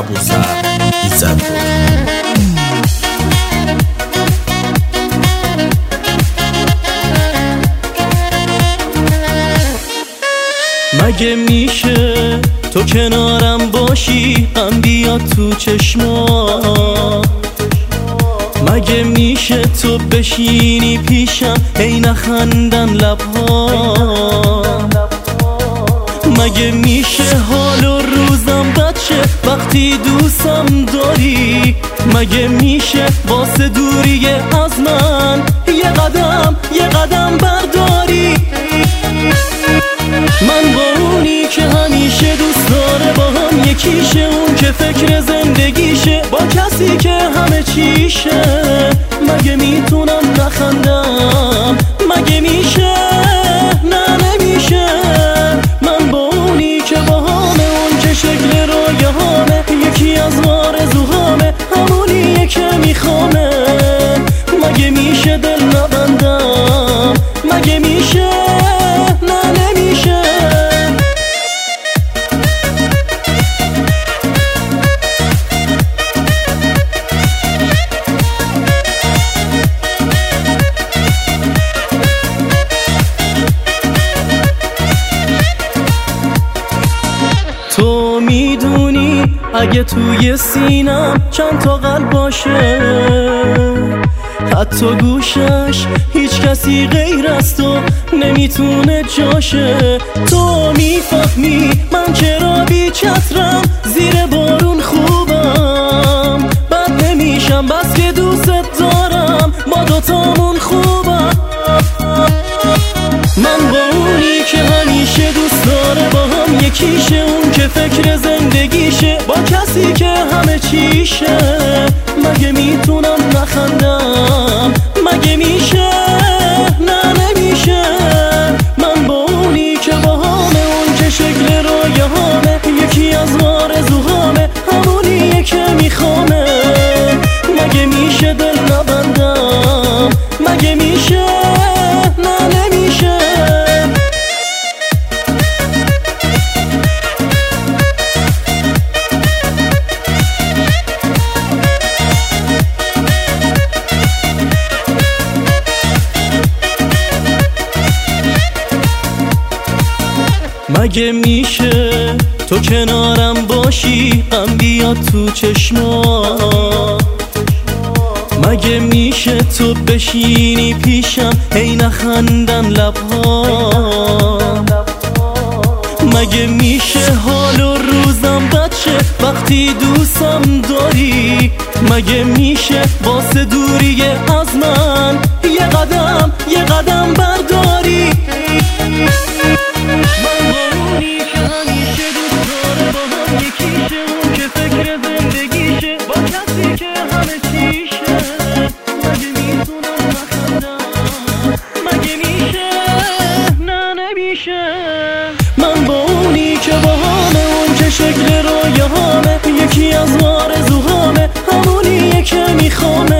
ابوذر عزت‌پور. مگه میشه تو کنارم باشی غم بیاد تو چشما؟ مگه میشه تو بشینی پیشم ای نخندن لبها؟ مگه میشه حال و روزم بد شه وقتی دوستم داری؟ مگه میشه واسه دوری از من یه قدم برداری؟ من با اونی که همیشه دوست داره با هم یکیشه، اون که فکر زندگیشه با کسی که همه چیشه. مگه میتونم نخندم؟ مگه میشه؟ نه نمیشه. من با اونی که با همه، اون که شکل رویاهامه، یکی از آرزوهامه، همونیه که میخوامه. مگه میشه دل نبندم؟ مگه میشه؟ تو میدونی اگه توی سینم چند تا قلب باشه، حتی گوشش هیچ کسی غیر از تو نمیتونه جاشه. تو میفهمی من چرا بی چترم زیر بارون خوبم، بد نمیشم بس که دوست دارم، ما دوتامون خوبم. من با اونی که همیشه دوست داره با هم یکیشه، اون که فکر زندگیشه با کسی که همه چیشه. مگه میتونم نخندم؟ مگه میشه؟ نه نمیشه. من با اونی که با همه، اون که شکل رویاهامه، یکی از آرزوهامه، همونیه که میخوامه. مگه میشه دل نبندم؟ مگه میشه؟ نه نمیشه. مگه میشه تو کنارم باشی غم بیاد تو چشما؟ مگه میشه تو بشینی پیشم ای نخندن لبها؟ مگه میشه حال و روزم بد شه وقتی دوستم داری؟ مگه میشه واسه دوری از من یه قدم برداری؟ من با اونی که همیشه دوست داره با هم یکیشه، اون که فکر زندگیشه با کسی که همه چیشه. مگه میتونم نخندم؟ مگه میشه؟ نه نمیشه. من با اونی که با همه، اون که شکل رویاهامه، یکی از آرزوهامه، همونیه که میخوام.